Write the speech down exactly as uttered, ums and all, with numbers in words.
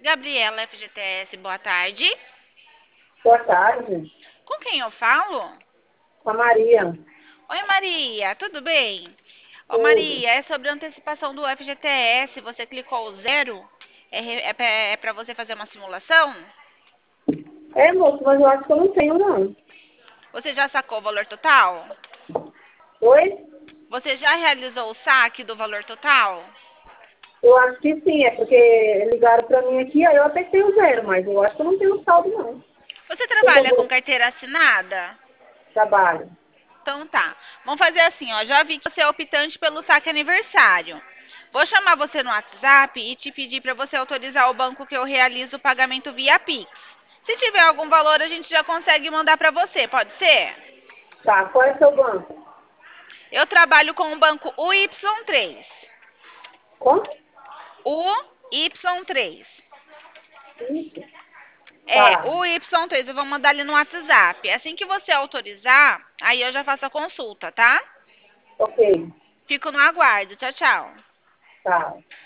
Gabriela, F G T S, boa tarde. Boa tarde, Com quem eu falo? com a Maria. Oi, Maria, tudo bem? Ô, Tudo. Maria, é sobre a antecipação do F G T S. Você clicou o zero? É, re- é, pra- é para você fazer uma simulação? É, moço, mas eu acho que eu não tenho, não. Você já sacou o valor total? Oi? Você já realizou o saque do valor total? Eu acho que sim, é porque ligaram pra mim aqui, aí eu até tenho zero, mas eu acho que eu não tenho saldo, não. Você Tem trabalha com como carteira assinada? trabalho. Então tá. Vamos fazer assim, ó. Já vi que você é optante pelo saque aniversário. Vou chamar você no WhatsApp e te pedir para você autorizar o banco que eu realizo o pagamento via Pix. Se tiver algum valor, a gente já consegue mandar para você, pode ser? Tá, qual é o seu banco? Eu trabalho com o banco U Y três. Como? U Y três. Isso. É, Tá, o Y três, eu vou mandar ali no WhatsApp. Assim que você autorizar, aí eu já faço a consulta, tá? ok. Fico no aguardo. Tchau, tchau. Tá.